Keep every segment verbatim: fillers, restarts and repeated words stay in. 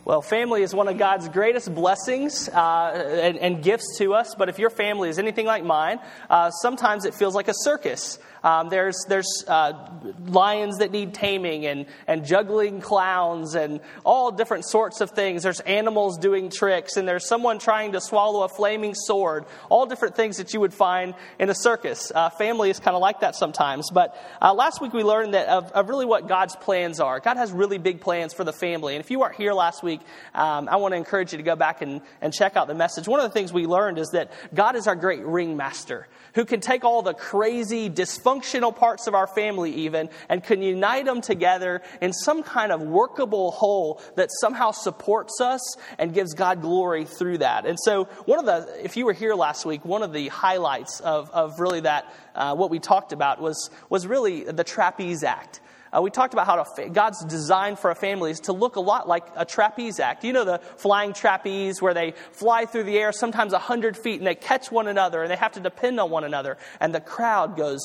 Well, family is one of God's greatest blessings uh, and, and gifts to us. But if your family is anything like mine, uh, sometimes it feels like a circus. Um, there's there's uh, lions that need taming and, and juggling clowns and all different sorts of things. There's animals doing tricks and there's someone trying to swallow a flaming sword. All different things that you would find in a circus. Uh, family is kind of like that sometimes. But uh, last week we learned that of, of really what God's plans are. God has really big plans for the family. And if you weren't here last week, um, I want to encourage you to go back and, and check out the message. One of the things we learned is that God is our great ringmaster who can take all the crazy, dysfunctional parts of our family even and can unite them together in some kind of workable whole that somehow supports us and gives God glory through that. And so one of the, if you were here last week, one of the highlights of, of really that, uh, what we talked about was, was really the trapeze act. Uh, we talked about how to, God's design for a family is to look a lot like a trapeze act. You know the flying trapeze where they fly through the air sometimes a hundred feet and they catch one another and they have to depend on one another. And the crowd goes,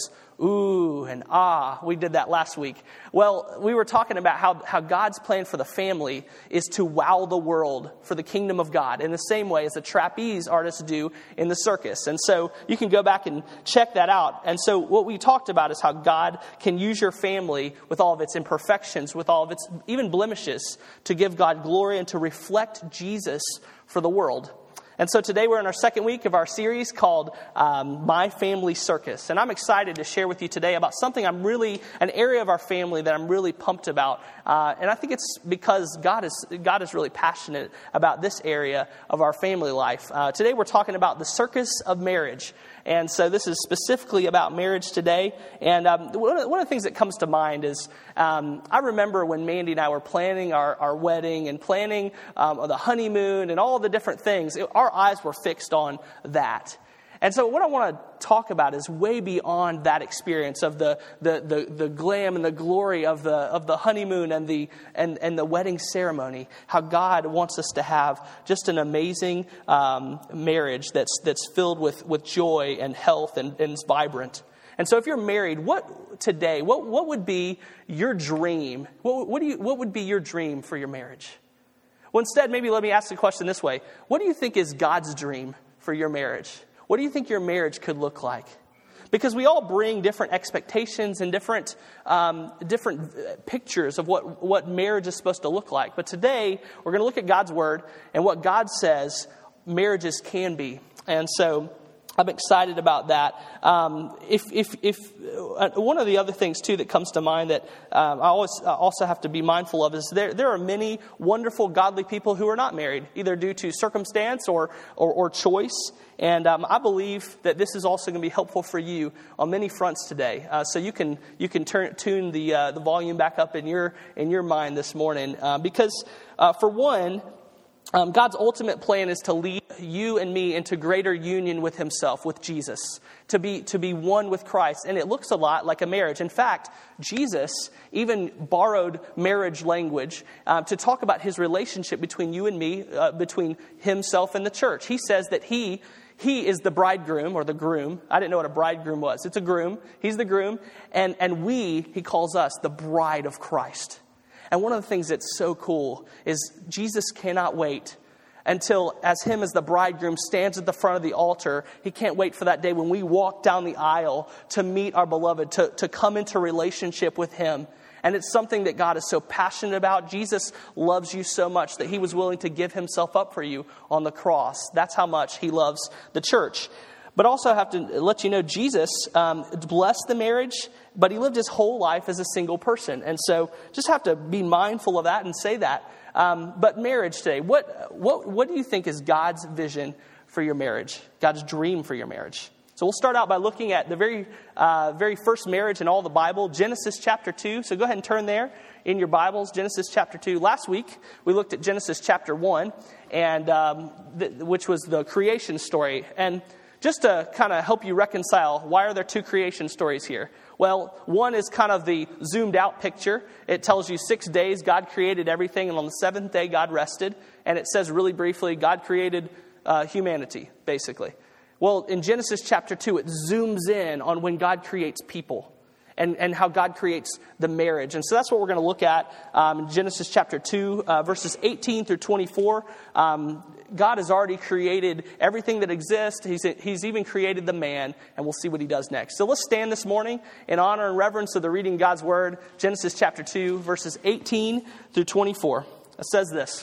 ooh and ah. We did that last week. Well, we were talking about how, how God's plan for the family is to wow the world for the kingdom of God in the same way as the trapeze artists do in the circus. And so you can go back and check that out. And so what we talked about is how God can use your family with all of its imperfections, with all of its even blemishes, to give God glory and to reflect Jesus for the world. And so today we're in our second week of our series called um, My Family Circus. And I'm excited to share with you today about something I'm really, an area of our family that I'm really pumped about. Uh, and I think it's because God is God is really passionate about this area of our family life. Uh, today we're talking about the circus of marriage. And so this is specifically about marriage today. And um, one, of, one of the things that comes to mind is um, I remember when Mandy and I were planning our, our wedding and planning um, the honeymoon and all the different things. It, our eyes were fixed on that. And so what I want to talk about is way beyond that experience of the the the, the glam and the glory of the of the honeymoon and the and, and the wedding ceremony. How God wants us to have just an amazing um, marriage that's that's filled with, with joy and health and, and is vibrant. And so if you're married, what today, what what would be your dream? What what do you what would be your dream for your marriage? Well, instead, maybe let me ask the question this way. What do you think is God's dream for your marriage? What do you think your marriage could look like? Because we all bring different expectations and different um, different pictures of what, what marriage is supposed to look like. But today, we're going to look at God's Word and what God says marriages can be. And so I'm excited about that. Um, if if if uh, one of the other things too that comes to mind that um, I always uh, also have to be mindful of is there there are many wonderful godly people who are not married, either due to circumstance or or, or choice. And um, I believe that this is also going to be helpful for you on many fronts today. Uh, so you can you can turn tune the uh, the volume back up in your in your mind this morning uh, because uh, for one. Um, God's ultimate plan is to lead you and me into greater union with Himself, with Jesus, to be to be one with Christ. And it looks a lot like a marriage. In fact, Jesus even borrowed marriage language uh, to talk about His relationship between you and me, uh, between Himself and the church. He says that He He is the bridegroom or the groom. I didn't know what a bridegroom was. It's a groom. He's the groom. And, and we, He calls us the bride of Christ. And one of the things that's so cool is Jesus cannot wait until, as Him as the bridegroom stands at the front of the altar, He can't wait for that day when we walk down the aisle to meet our beloved, to, to come into relationship with Him. And it's something that God is so passionate about. Jesus loves you so much that He was willing to give Himself up for you on the cross. That's how much He loves the church. But also I have to let you know, Jesus um, blessed the marriage, but He lived His whole life as a single person. And so just have to be mindful of that and say that. Um, but marriage today, what, what, what do you think is God's vision for your marriage? God's dream for your marriage? So we'll start out by looking at the very uh, very first marriage in all the Bible, Genesis chapter two. So go ahead and turn there in your Bibles, Genesis chapter two. Last week, we looked at Genesis chapter one, and um, th- which was the creation story. And just to kind of help you reconcile, why are there two creation stories here? Well, one is kind of the zoomed out picture. It tells you six days God created everything, and on the seventh day God rested. And it says really briefly, God created uh, humanity, basically. Well, in Genesis chapter two, it zooms in on when God creates people. and, and how God creates the marriage. And so that's what we're going to look at um, in Genesis chapter two, uh, verses eighteen through twenty-four. Um, God has already created everything that exists. He's, he's even created the man, and we'll see what he does next. So let's stand this morning in honor and reverence of the reading of God's word. Genesis chapter two, verses eighteen through twenty-four. It says this.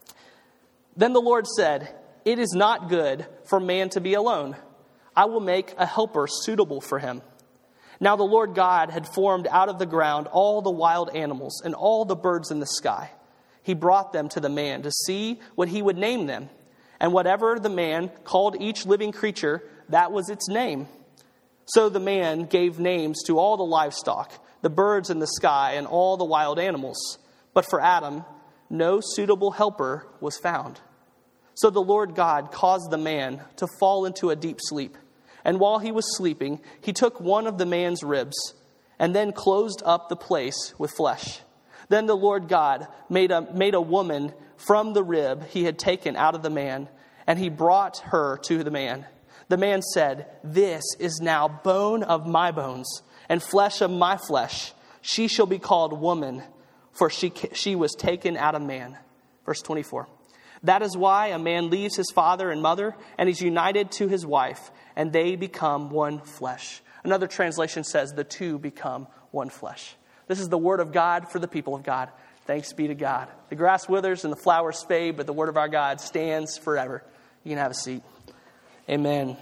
Then the Lord said, "It is not good for man to be alone. I will make a helper suitable for him." Now the Lord God had formed out of the ground all the wild animals and all the birds in the sky. He brought them to the man to see what he would name them. And whatever the man called each living creature, that was its name. So the man gave names to all the livestock, the birds in the sky, and all the wild animals. But for Adam, no suitable helper was found. So the Lord God caused the man to fall into a deep sleep. And while he was sleeping, he took one of the man's ribs and then closed up the place with flesh. Then the Lord God made a, made a woman from the rib he had taken out of the man, and he brought her to the man. The man said, "This is now bone of my bones and flesh of my flesh. She shall be called woman, for she, she was taken out of man." Verse twenty-four. That is why a man leaves his father and mother and is united to his wife, and they become one flesh. Another translation says the two become one flesh. This is the word of God for the people of God. Thanks be to God. The grass withers and the flowers fade, but the word of our God stands forever. You can have a seat. Amen.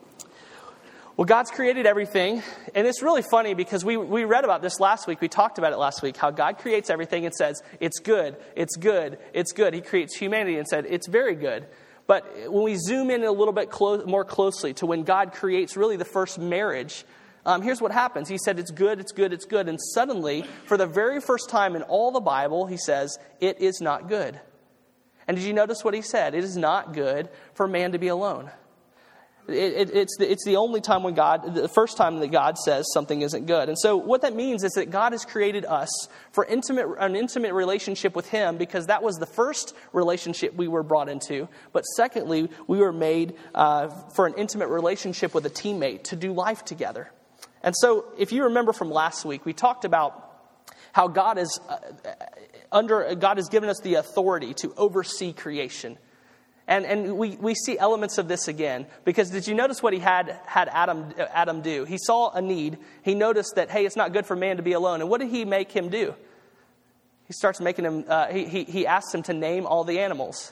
Well, God's created everything, and it's really funny because we, we read about this last week. We talked about it last week, how God creates everything and says, it's good, it's good, it's good. He creates humanity and said, it's very good. But when we zoom in a little bit clo- more closely to when God creates really the first marriage, um, here's what happens. He said, it's good, it's good, it's good. And suddenly, for the very first time in all the Bible, he says, it is not good. And did you notice what he said? It is not good for man to be alone. It, it, it's, the, it's the only time when God, the first time that God says something isn't good. And so what that means is that God has created us for intimate, an intimate relationship with him, because that was the first relationship we were brought into. But secondly, we were made uh, for an intimate relationship with a teammate to do life together. And so if you remember from last week, we talked about how God is uh, under, God has given us the authority to oversee creation. And and we, we see elements of this again, because did you notice what he had had Adam Adam do? He saw a need. He noticed that, hey, it's not good for man to be alone. And what did he make him do? He starts making him, uh, he, he, he asks him to name all the animals.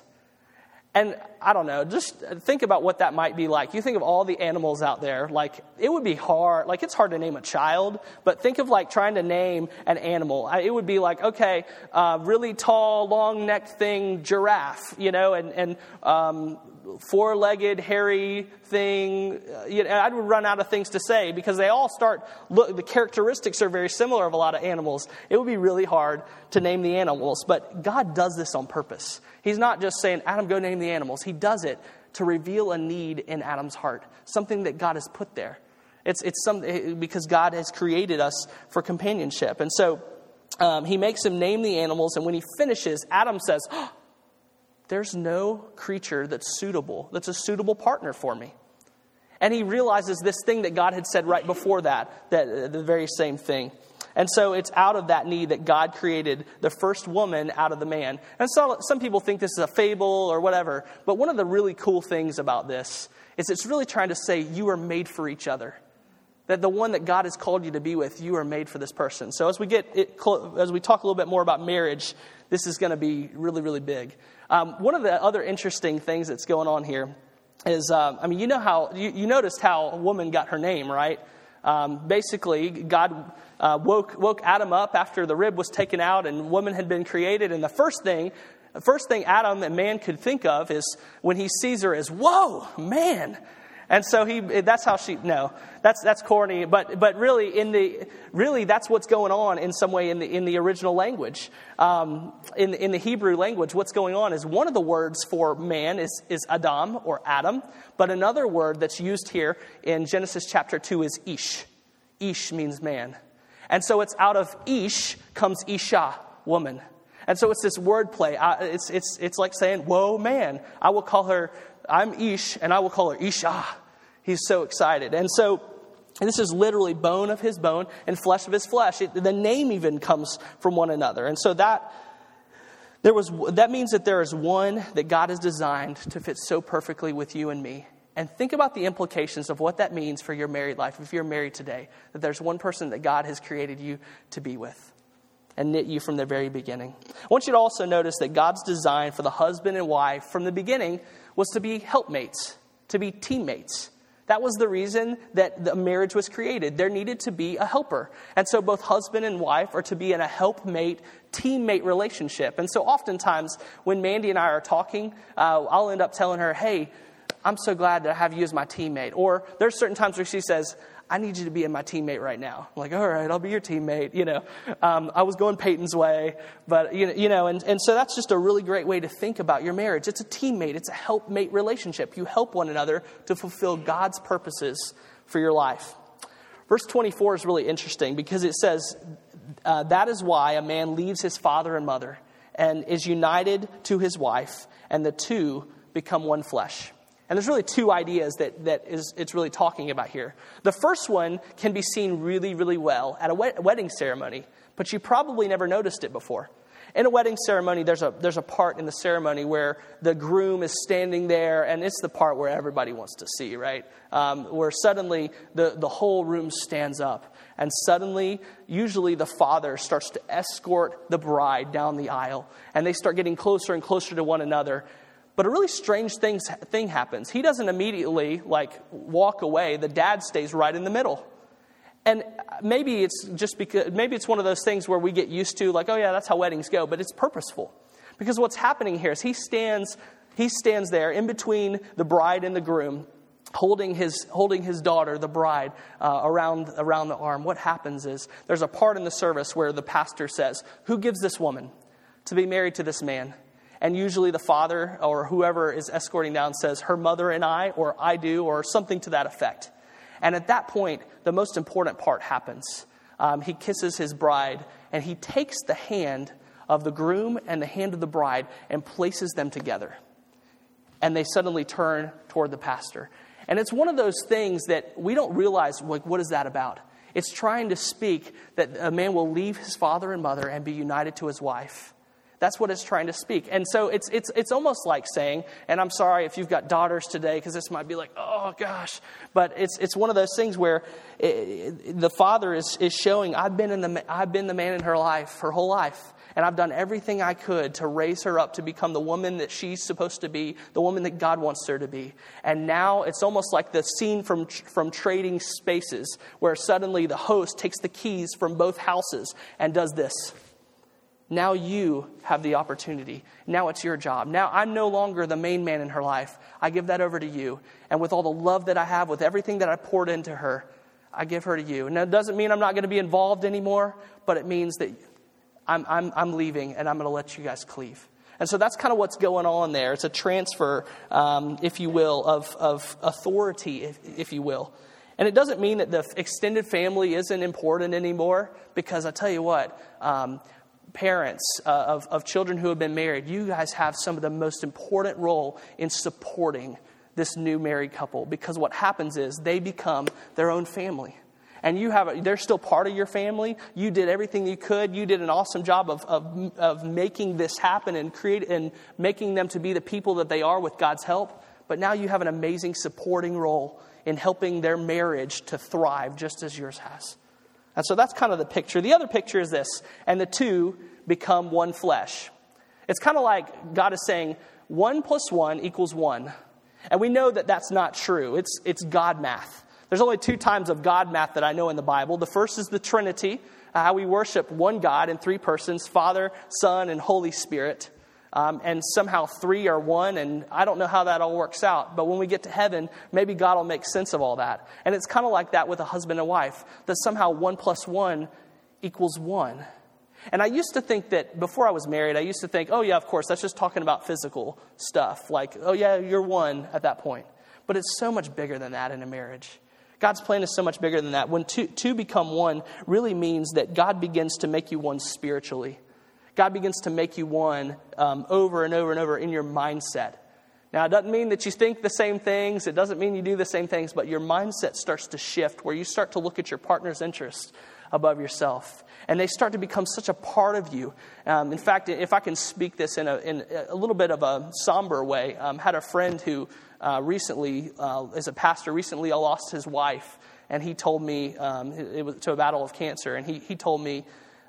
And I don't know, just think about what that might be like. You think of all the animals out there, like it would be hard, like it's hard to name a child, but think of like trying to name an animal. It would be like, okay, uh, really tall, long-necked thing, giraffe, you know, and, and um, four-legged, hairy thing. Uh, you know, I would run out of things to say because they all start, look, the characteristics are very similar of a lot of animals. It would be really hard to name the animals, but God does this on purpose. He's not just saying, Adam, go name the animals. He does it to reveal a need in Adam's heart, something that God has put there. It's it's some, because God has created us for companionship. And so um, he makes him name the animals, and when he finishes, Adam says, oh, there's no creature that's suitable, that's a suitable partner for me. And he realizes this thing that God had said right before that, that uh, the very same thing. And so it's out of that need that God created the first woman out of the man. And so some people think this is a fable or whatever. But one of the really cool things about this is it's really trying to say you are made for each other. That the one that God has called you to be with, you are made for this person. So as we get it, as we talk a little bit more about marriage, this is going to be really, really big. Um, one of the other interesting things that's going on here is, um, I mean, you know how, you, you noticed how a woman got her name, right? Um, basically, God uh, woke woke Adam up after the rib was taken out and woman had been created. And the first thing, the first thing Adam and man could think of is when he sees her is, whoa, man. And so he, that's how she, no, that's, that's corny. But, but really in the, really that's what's going on in some way in the, in the original language. Um, in, in the Hebrew language, what's going on is one of the words for man is, is Adam or Adam. But another word that's used here in Genesis chapter two is Ish. Ish means man. And so it's out of Ish comes Isha, woman. And so it's this word play. It's, it's, it's like saying, whoa, man, I will call her, I'm Ish, and I will call her Isha. He's so excited. And so And this is literally bone of his bone and flesh of his flesh. It, the name even comes from one another. And so that there was that means that there is one that God has designed to fit so perfectly with you and me. And think about the implications of what that means for your married life. If you're married today, that there's one person that God has created you to be with and knit you from the very beginning. I want you to also notice that God's design for the husband and wife from the beginning was to be helpmates, to be teammates. That was the reason that the marriage was created. There needed to be a helper. And so both husband and wife are to be in a helpmate, teammate relationship. And so oftentimes when Mandy and I are talking, uh, I'll end up telling her, hey, I'm so glad that I have you as my teammate. Or there's certain times where she says, I need you to be my teammate right now. I'm like, all right, I'll be your teammate. You know, um, I was going Peyton's way, but you know, you know, and, and so that's just a really great way to think about your marriage. It's a teammate. It's a helpmate relationship. You help one another to fulfill God's purposes for your life. Verse twenty-four is really interesting because it says, uh, that is why a man leaves his father and mother and is united to his wife, and the two become one flesh. And there's really two ideas that, that is it's really talking about here. The first one can be seen really, really well at a wed- wedding ceremony, but you probably never noticed it before. In a wedding ceremony, there's a there's a part in the ceremony where the groom is standing there, and it's the part where everybody wants to see, right? Um, where suddenly the, the whole room stands up, and suddenly, usually the father starts to escort the bride down the aisle, and they start getting closer and closer to one another. But a really strange thing, thing happens. He doesn't immediately, like, walk away. The dad stays right in the middle. And maybe it's just because, maybe it's one of those things where we get used to, like, oh yeah, that's how weddings go. But it's purposeful. Because what's happening here is he stands, he stands there in between the bride and the groom, holding his holding his daughter, the bride, uh, around around the arm. What happens is there's a part in the service where the pastor says, who gives this woman to be married to this man? And usually the father or whoever is escorting down says, her mother and I, or I do, or something to that effect. And at that point, the most important part happens. Um, he kisses his bride, and he takes the hand of the groom and the hand of the bride and places them together. And they suddenly turn toward the pastor. And it's one of those things that we don't realize, like, what is that about? It's trying to speak that a man will leave his father and mother and be united to his wife. That's what it's trying to speak. And so it's it's it's almost like saying, and I'm sorry if you've got daughters today, because this might be like, oh gosh, but it's it's one of those things where it, it, the father is is showing, I've been in the I've been the man in her life, her whole life, and I've done everything I could to raise her up to become the woman that she's supposed to be, the woman that God wants her to be. And now it's almost like the scene from from Trading Spaces, where suddenly the host takes the keys from both houses and does this. Now you have the opportunity. Now it's your job. Now I'm no longer the main man in her life. I give that over to you. And with all the love that I have, with everything that I poured into her, I give her to you. And that doesn't mean I'm not going to be involved anymore, but it means that I'm, I'm, I'm leaving and I'm going to let you guys cleave. And so that's kind of what's going on there. It's a transfer, um, if you will, of, of authority, if, if you will. And it doesn't mean that the extended family isn't important anymore, because I tell you what, um, parents uh, of, of children who have been married, you guys have some of the most important role in supporting this new married couple, because what happens is they become their own family. And you have a, they're still part of your family. You did everything you could. You did an awesome job of of, of making this happen and create and making them to be the people that they are with God's help. But now you have an amazing supporting role in helping their marriage to thrive just as yours has. And so that's kind of the picture. The other picture is this, and the two become one flesh. It's kind of like God is saying one plus one equals one. And we know that that's not true. It's it's God math. There's only two times of God math that I know in the Bible. The first is the Trinity, how we worship one God in three persons, Father, Son, and Holy Spirit. Um, and somehow three are one, and I don't know how that all works out. But when we get to heaven, maybe God will make sense of all that. And it's kind of like that with a husband and wife, that somehow one plus one equals one. And I used to think that before I was married, I used to think, oh yeah, of course, that's just talking about physical stuff. Like, oh yeah, you're one at that point. But it's so much bigger than that in a marriage. God's plan is so much bigger than that. When two, two become one really means that God begins to make you one spiritually. God begins to make you one um, over and over and over in your mindset. Now, it doesn't mean that you think the same things. It doesn't mean you do the same things, but your mindset starts to shift where you start to look at your partner's interests above yourself. And they start to become such a part of you. Um, in fact, if I can speak this in a, in a little bit of a somber way, um, had a friend who uh, recently, uh, as a pastor, recently lost his wife. And he told me, um, it was to a battle of cancer, and he, he told me,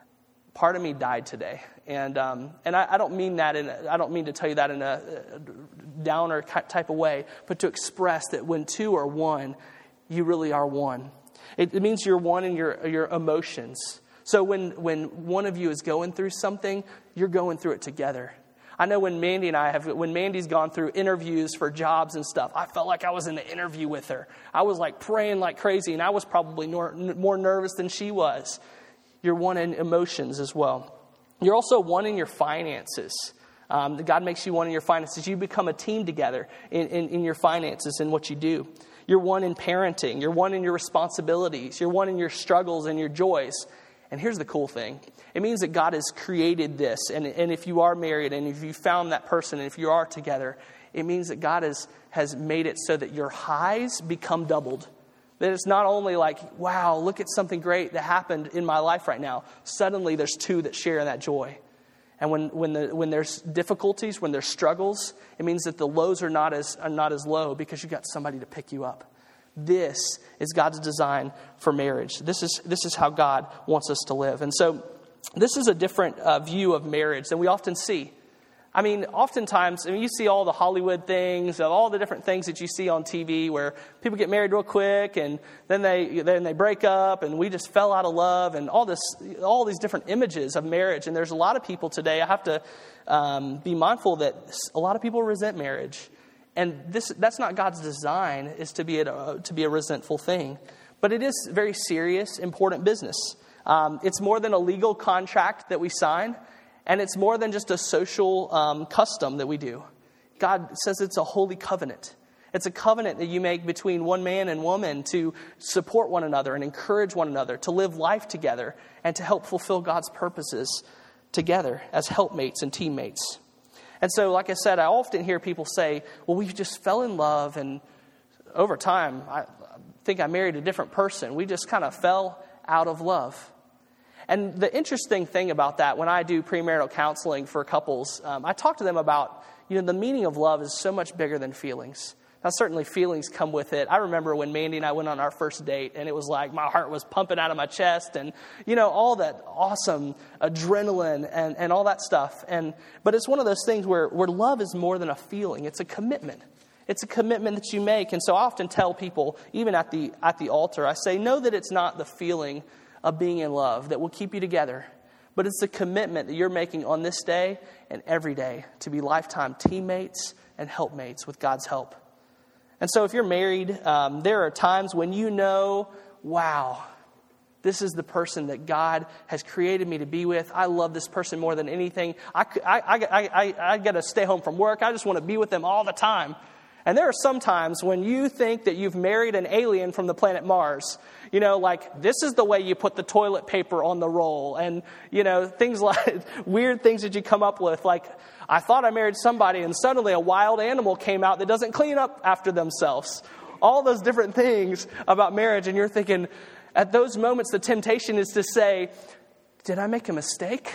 part of me died today. And um, and I, I don't mean that in a, I don't mean to tell you that in a, a downer type of way, but to express that when two are one, you really are one. It, it means you're one in your your emotions. So when when one of you is going through something, you're going through it together. I know when Mandy and I have, when Mandy's gone through interviews for jobs and stuff, I felt like I was in the interview with her. I was like praying like crazy, and I was probably nor, more nervous than she was. You're one in emotions as well. You're also one in your finances. Um, God makes you one in your finances. You become a team together in, in, in your finances and what you do. You're one in parenting. You're one in your responsibilities. You're one in your struggles and your joys. And here's the cool thing. It means that God has created this. And, and if you are married and if you found that person and if you are together, it means that God has, has made it so that your highs become doubled. That it's not only like, wow, look at something great that happened in my life right now. Suddenly there's two that share in that joy. And when when the when there's difficulties, when there's struggles, it means that the lows are not as are not as low because you've got somebody to pick you up. This is God's design for marriage. This is this is how God wants us to live. And so this is a different uh, view of marriage than we often see. I mean, oftentimes, I mean, you see all the Hollywood things, all the different things that you see on T V where people get married real quick and then they then they break up and we just fell out of love and all this, all these different images of marriage. And there's a lot of people today, I have to um, be mindful that a lot of people resent marriage. And this that's not God's design, is to be a, to be a resentful thing. But it is very serious, important business. Um, it's more than a legal contract that we sign. And it's more than just a social um, custom that we do. God says it's a holy covenant. It's a covenant that you make between one man and woman to support one another and encourage one another, to live life together, and to help fulfill God's purposes together as helpmates and teammates. And so, like I said, I often hear people say, well, we just fell in love, and over time, I think I married a different person. We just kind of fell out of love. And the interesting thing about that, when I do premarital counseling for couples, um, I talk to them about, you know, the meaning of love is so much bigger than feelings. Now, certainly feelings come with it. I remember when Mandy and I went on our first date, and it was like my heart was pumping out of my chest, and, you know, all that awesome adrenaline and, and all that stuff. And but it's one of those things where, where love is more than a feeling. It's a commitment. It's a commitment that you make. And so I often tell people, even at the at the altar, I say, know that it's not the feeling of being in love that will keep you together, but it's the commitment that you're making on this day and every day to be lifetime teammates and helpmates with God's help. And so if you're married, um, there are times when you know, wow, this is the person that God has created me to be with. I love this person more than anything. I, I, I, I, I got to stay home from work. I just want to be with them all the time. And there are some times when you think that you've married an alien from the planet Mars. You know, like, this is the way you put the toilet paper on the roll. And, you know, things like weird things that you come up with. Like, I thought I married somebody and suddenly a wild animal came out that doesn't clean up after themselves. All those different things about marriage. And you're thinking, at those moments, the temptation is to say, did I make a mistake?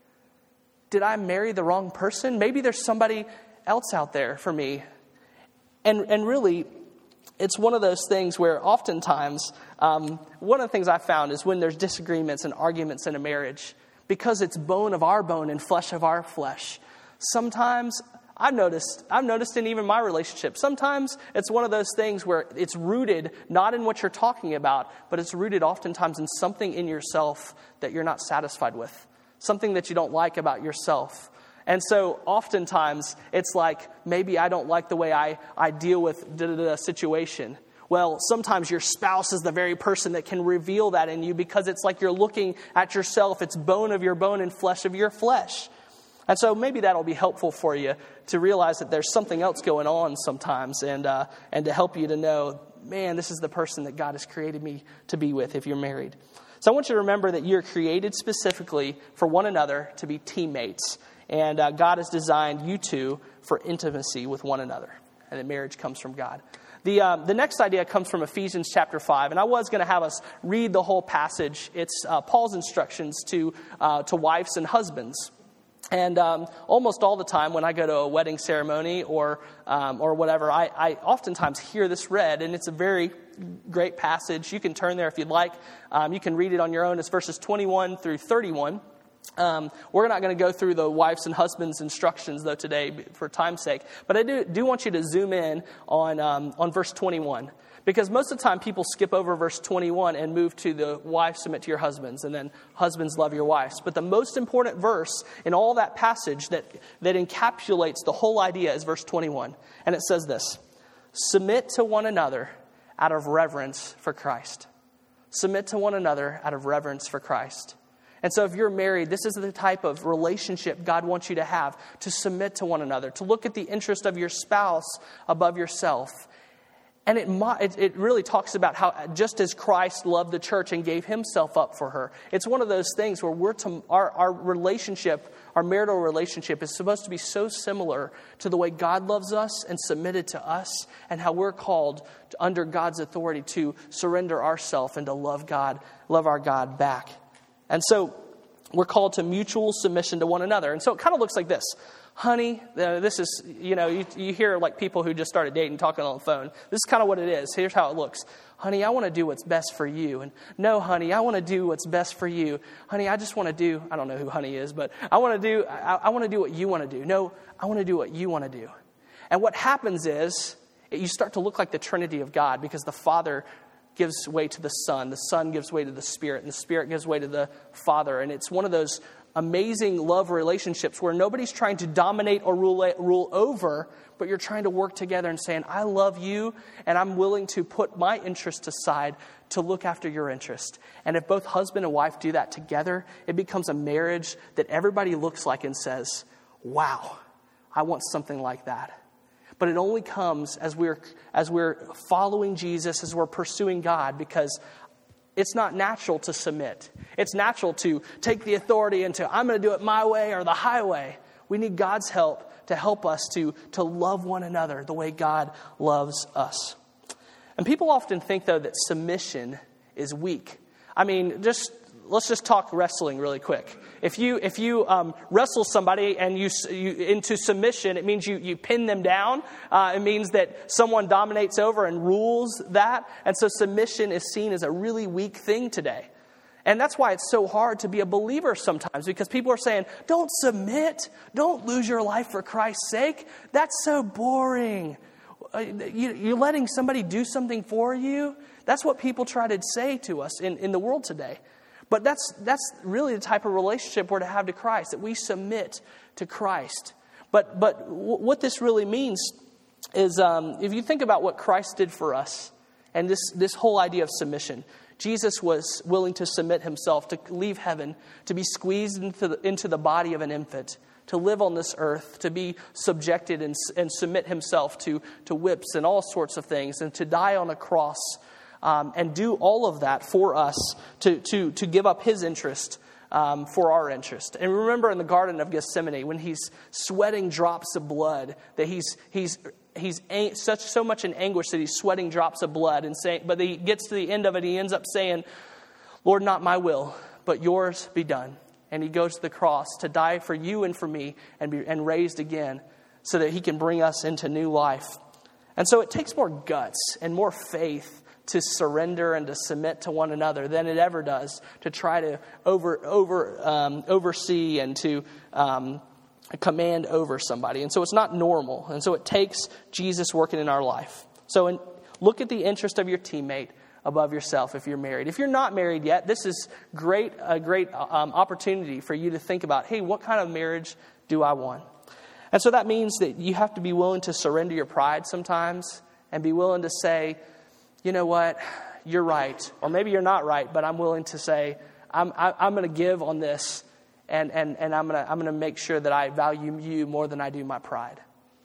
Did I marry the wrong person? Maybe there's somebody else out there for me. And and really, it's one of those things where oftentimes, um, one of the things I found is when there's disagreements and arguments in a marriage, because it's bone of our bone and flesh of our flesh, sometimes I've noticed, I've noticed in even my relationship, sometimes it's one of those things where it's rooted not in what you're talking about, but it's rooted oftentimes in something in yourself that you're not satisfied with, something that you don't like about yourself. And so oftentimes it's like, maybe I don't like the way I, I deal with a situation. Well, sometimes your spouse is the very person that can reveal that in you, because it's like you're looking at yourself. It's bone of your bone and flesh of your flesh. And so maybe that'll be helpful for you to realize that there's something else going on sometimes, and uh, and to help you to know, man, this is the person that God has created me to be with if you're married. So I want you to remember that you're created specifically for one another to be teammates. And uh, God has designed you two for intimacy with one another. and that marriage comes from God. The, um, the next idea comes from Ephesians chapter five, and I was going to have us read the whole passage. It's uh, Paul's instructions to uh, to wives and husbands. And um, almost all the time when I go to a wedding ceremony or um, or whatever, I, I oftentimes hear this read, and it's a very great passage. You can turn there if you'd like. Um, you can read it on your own. It's verses twenty-one through thirty-one. Um, we're not going to go through the wives and husbands instructions, though, today for time's sake. But I do, do want you to zoom in on um, on verse twenty-one. Because most of the time people skip over verse twenty-one and move to the wives submit to your husbands, and then husbands love your wives. But the most important verse in all that passage that, that encapsulates the whole idea is verse twenty-one. And it says this: submit to one another out of reverence for Christ. Submit to one another out of reverence for Christ. And so if you're married, this is the type of relationship God wants you to have, to submit to one another, to look at the interest of your spouse above yourself. And it, it it really talks about how just as Christ loved the church and gave himself up for her, it's one of those things where we're to, our, our relationship, our marital relationship is supposed to be so similar to the way God loves us and submitted to us, and how we're called to, under God's authority to surrender ourselves and to love God, love our God back. And so we're called to mutual submission to one another. And so it kind of looks like this. Honey, uh, this is, you know, you, you hear like people who just started dating talking on the phone. This is kind of what it is. Here's how it looks. Honey, I want to do what's best for you. And no, honey, I want to do what's best for you. Honey, I just want to do, I don't know who honey is, but I want to do, I, I want to do what you want to do. No, I want to do what you want to do. And what happens is you start to look like the Trinity of God, because the Father gives way to the Son, the Son gives way to the Spirit, and the Spirit gives way to the Father. And it's one of those amazing love relationships where nobody's trying to dominate or rule rule over, but you're trying to work together and saying, I love you, and I'm willing to put my interest aside to look after your interest. And if both husband and wife do that together, it becomes a marriage that everybody looks like and says, wow, I want something like that. But it only comes as we're as we're following Jesus, as we're pursuing God, because it's not natural to submit. It's natural to take the authority into, I'm going to do it my way or the highway. We need God's help to help us to, to love one another the way God loves us. And people often think, though, that submission is weak. I mean, just let's just talk wrestling really quick. If you if you um, wrestle somebody and you, you into submission, it means you you pin them down. Uh, it means that someone dominates over and rules that. And so submission is seen as a really weak thing today. And that's why it's so hard to be a believer sometimes, because people are saying, don't submit, don't lose your life for Christ's sake. That's so boring. Uh, you, you're letting somebody do something for you. That's what people try to say to us in, in the world today. But that's that's really the type of relationship we're to have to Christ, that we submit to Christ. But but w- what this really means is, um, if you think about what Christ did for us, and this, this whole idea of submission, Jesus was willing to submit himself, to leave heaven, to be squeezed into the, into the body of an infant, to live on this earth, to be subjected and, and submit himself to, to whips and all sorts of things, and to die on a cross. Um, and do all of that for us, to to to give up his interest um, for our interest. And remember in the Garden of Gethsemane, when he's sweating drops of blood, that he's he's he's ang- such so much in anguish that he's sweating drops of blood, and saying, but he gets to the end of it, he ends up saying, "Lord, not my will, but yours be done." And he goes to the cross to die for you and for me, and be and raised again, so that he can bring us into new life. And so it takes more guts and more faith to surrender and to submit to one another than it ever does to try to over over um, oversee and to um, command over somebody. And so it's not normal. And so it takes Jesus working in our life. So in, look at the interest of your teammate above yourself if you're married. If you're not married yet, this is great a great um, opportunity for you to think about, hey, what kind of marriage do I want? And so that means that you have to be willing to surrender your pride sometimes and be willing to say, you know what, you're right. Or maybe you're not right, but I'm willing to say, I'm I, I'm going to give on this, and, and, and I'm going to I'm going to make sure that I value you more than I do my pride.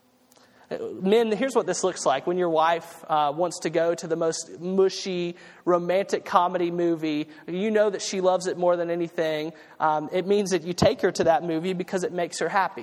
Men, here's what this looks like. When your wife uh, wants to go to the most mushy romantic comedy movie, you know that she loves it more than anything. Um, it means that you take her to that movie because it makes her happy.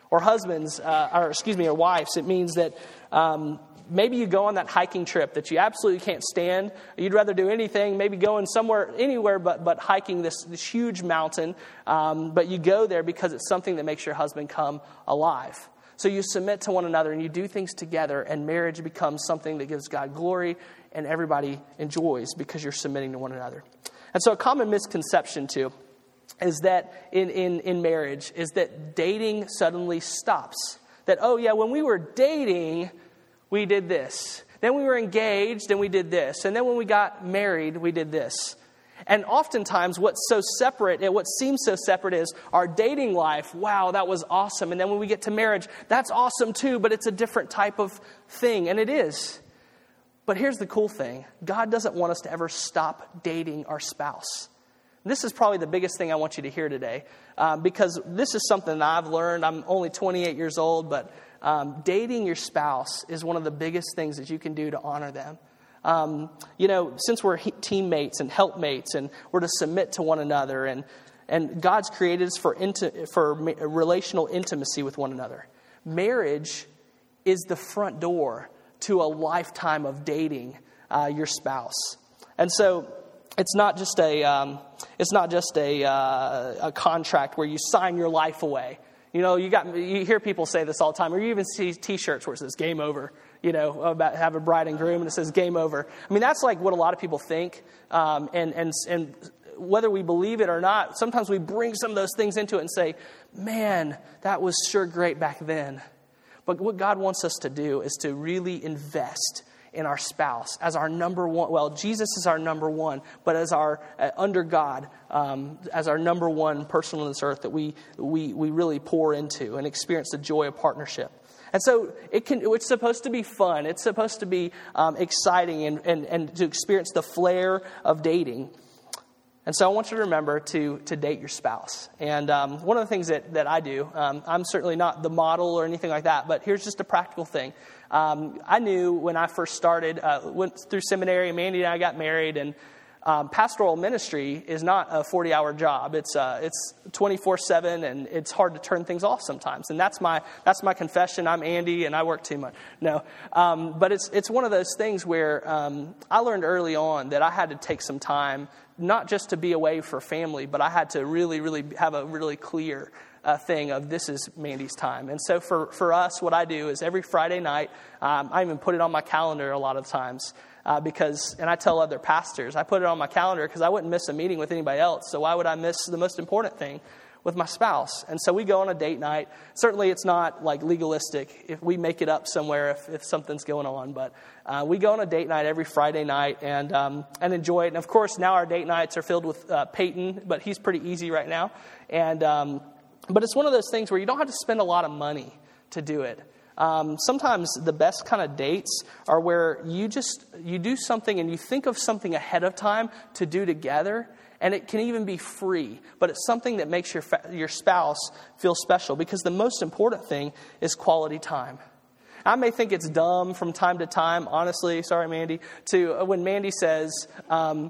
Or husbands, uh, or excuse me, or wives, it means that um, maybe you go on that hiking trip that you absolutely can't stand. You'd rather do anything, maybe going somewhere, anywhere but, but hiking this, this huge mountain. Um, but you go there because it's something that makes your husband come alive. So you submit to one another and you do things together, and marriage becomes something that gives God glory and everybody enjoys because you're submitting to one another. And so a common misconception, too, is that in, in, in marriage, is that dating suddenly stops. That, oh yeah, when we were dating, we did this. Then we were engaged and we did this. And then when we got married, we did this. And oftentimes what's so separate, and what seems so separate is our dating life. Wow, that was awesome. And then when we get to marriage, that's awesome too, but it's a different type of thing. And it is. But here's the cool thing. God doesn't want us to ever stop dating our spouse. This is probably the biggest thing I want you to hear today, uh, because this is something that I've learned. I'm only twenty-eight years old, but um, dating your spouse is one of the biggest things that you can do to honor them. Um, you know, since we're he- teammates and helpmates, and we're to submit to one another, and and God's created us for inti- for ma- relational intimacy with one another. Marriage is the front door to a lifetime of dating uh, your spouse, and so. It's not just a um, it's not just a uh, a contract where you sign your life away. You know, you got you hear people say this all the time, or you even see T-shirts where it says "Game Over." You know, about have a bride and groom and it says "Game Over." I mean, that's like what a lot of people think, um, and and and whether we believe it or not, sometimes we bring some of those things into it and say, "Man, that was sure great back then." But what God wants us to do is to really invest in our spouse as our number one. Well, Jesus is our number one, but as our uh, under God, um, as our number one person on this earth that we we we really pour into and experience the joy of partnership. And so it can. It's supposed to be fun. It's supposed to be um, exciting and, and and to experience the flair of dating. And so I want you to remember to to date your spouse. And um, one of the things that, that I do, um, I'm certainly not the model or anything like that, but here's just a practical thing. Um, I knew when I first started, uh, went through seminary, Mandy and I got married, and um, pastoral ministry is not a forty-hour job. It's uh, it's twenty-four seven, and it's hard to turn things off sometimes. And that's my that's my confession. I'm Andy, and I work too much. No, um, but it's it's one of those things where um, I learned early on that I had to take some time, not just to be away for family, but I had to really, really have a really clear uh, thing of this is Mandy's time. And so for, for us, what I do is every Friday night, um, I even put it on my calendar a lot of times uh, because, and I tell other pastors, I put it on my calendar because I wouldn't miss a meeting with anybody else. So why would I miss the most important thing? With my spouse. And so we go on a date night. Certainly it's not like legalistic if we make it up somewhere if, if something's going on, but uh, we go on a date night every Friday night and um, and enjoy it. And of course now our date nights are filled with uh, Peyton, but he's pretty easy right now. And um, but it's one of those things where you don't have to spend a lot of money to do it. Um, sometimes the best kind of dates are where you just you do something and you think of something ahead of time to do together. And it can even be free, but it's something that makes your fa- your spouse feel special, because the most important thing is quality time. I may think it's dumb from time to time, honestly, sorry, Mandy, to uh, when Mandy says, um,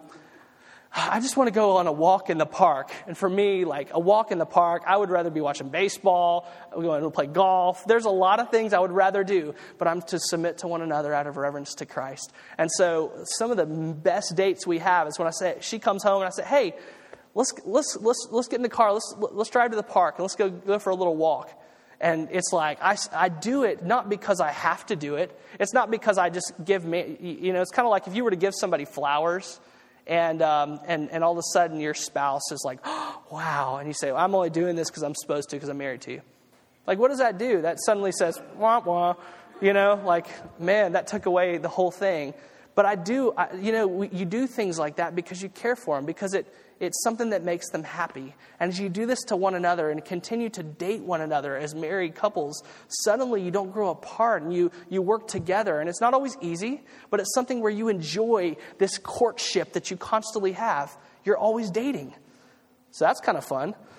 I just want to go on a walk in the park. And for me, like a walk in the park, I would rather be watching baseball, going to play golf. There's a lot of things I would rather do, but I'm to submit to one another out of reverence to Christ. And so some of the best dates we have is when I say, she comes home and I say, hey, let's let's let's let's get in the car, let's let's drive to the park and let's go go for a little walk. And it's like, I, I do it not because I have to do it. It's not because I just give me, you know, it's kind of like if you were to give somebody flowers. And um, and and all of a sudden your spouse is like, oh, wow. And you say, well, I'm only doing this because I'm supposed to because I'm married to you. Like, what does that do? That suddenly says, wah, wah. You know, like, man, that took away the whole thing. But I do, I, you know, we, you do things like that because you care for them, because it it's something that makes them happy. And as you do this to one another and continue to date one another as married couples, suddenly you don't grow apart and you, you work together. And it's not always easy, but it's something where you enjoy this courtship that you constantly have. You're always dating. So that's kind of fun.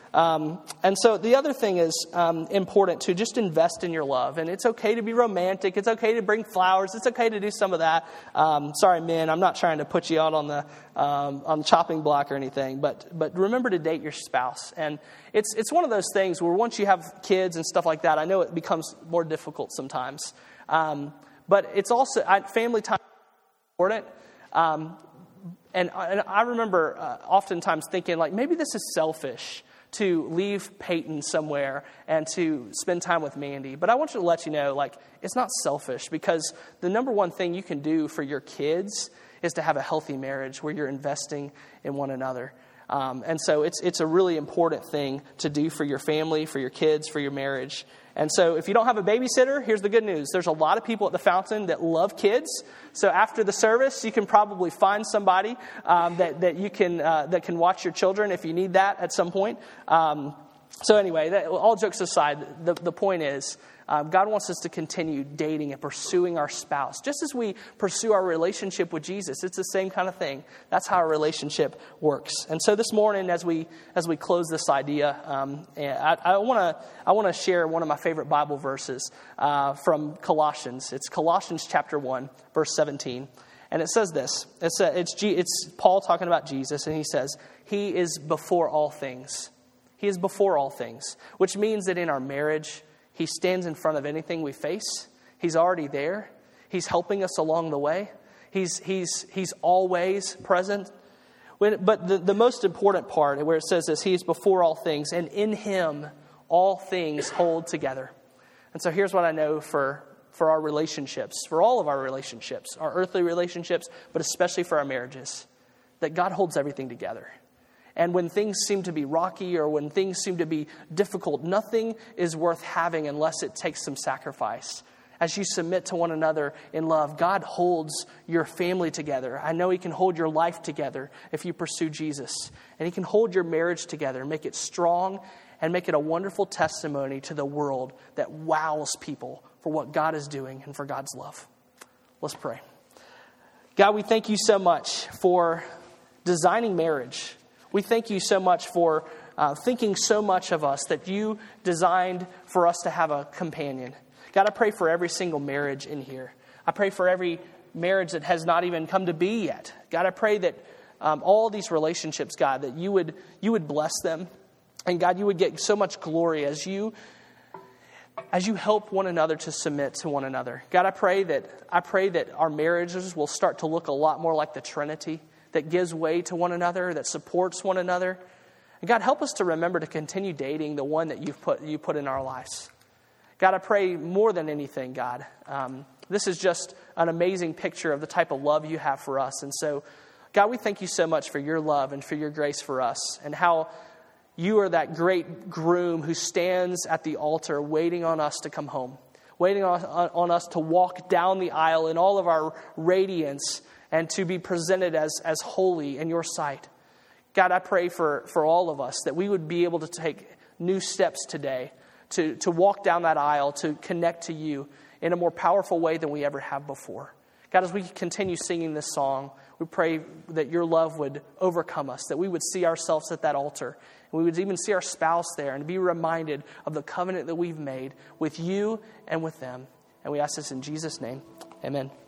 Um, and so the other thing is um, important to just invest in your love. And it's okay to be romantic. It's okay to bring flowers. It's okay to do some of that. Um, sorry, men, I'm not trying to put you out on the um, on the chopping block or anything. But but remember to date your spouse. And it's it's one of those things where once you have kids and stuff like that, I know it becomes more difficult sometimes. Um, but it's also I, family time is important. Um, and, and I remember uh, oftentimes thinking like maybe this is selfish to leave Peyton somewhere and to spend time with Mandy. But I want you to let you know, like, it's not selfish, because the number one thing you can do for your kids is to have a healthy marriage where you're investing in one another. Um, and so it's it's a really important thing to do for your family, for your kids, for your marriage. And so if you don't have a babysitter, here's the good news. There's a lot of people at the Fountain that love kids. So after the service, you can probably find somebody um, that, that you can uh, that can watch your children if you need that at some point. Um, so anyway, that, all jokes aside, the, the point is, Um, God wants us to continue dating and pursuing our spouse. Just as we pursue our relationship with Jesus, it's the same kind of thing. That's how our relationship works. And so this morning, as we as we close this idea, um, I want to I want to share one of my favorite Bible verses uh, from Colossians. It's Colossians chapter one, verse seventeen, and it says this. It's a, it's G, it's Paul talking about Jesus, and he says, "He is before all things. He is before all things," which means that in our marriage, He stands in front of anything we face. He's already there. He's helping us along the way. He's he's he's always present. When, but the, the most important part where it says this, He is before all things, and in Him all things hold together. And so here's what I know for, for our relationships, for all of our relationships, our earthly relationships, but especially for our marriages, that God holds everything together. And when things seem to be rocky or when things seem to be difficult, nothing is worth having unless it takes some sacrifice. As you submit to one another in love, God holds your family together. I know He can hold your life together if you pursue Jesus. And He can hold your marriage together, make it strong, and make it a wonderful testimony to the world that wows people for what God is doing and for God's love. Let's pray. God, we thank You so much for designing marriage. We thank You so much for uh, thinking so much of us that You designed for us to have a companion. God, I pray for every single marriage in here. I pray for every marriage that has not even come to be yet. God, I pray that um, all these relationships, God, that You would You would bless them. And God, You would get so much glory as you as you help one another to submit to one another. God, I pray that I pray that our marriages will start to look a lot more like the Trinity, that gives way to one another, that supports one another. And God, help us to remember to continue dating the one that you've put you put in our lives. God, I pray more than anything, God, um, this is just an amazing picture of the type of love You have for us. And so, God, we thank You so much for Your love and for Your grace for us, and how You are that great groom who stands at the altar waiting on us to come home, waiting on, on us to walk down the aisle in all of our radiance and to be presented as, as holy in Your sight. God, I pray for, for all of us that we would be able to take new steps today to, to walk down that aisle, to connect to You in a more powerful way than we ever have before. God, as we continue singing this song, we pray that Your love would overcome us, that we would see ourselves at that altar, and we would even see our spouse there and be reminded of the covenant that we've made with You and with them. And we ask this in Jesus' name. Amen.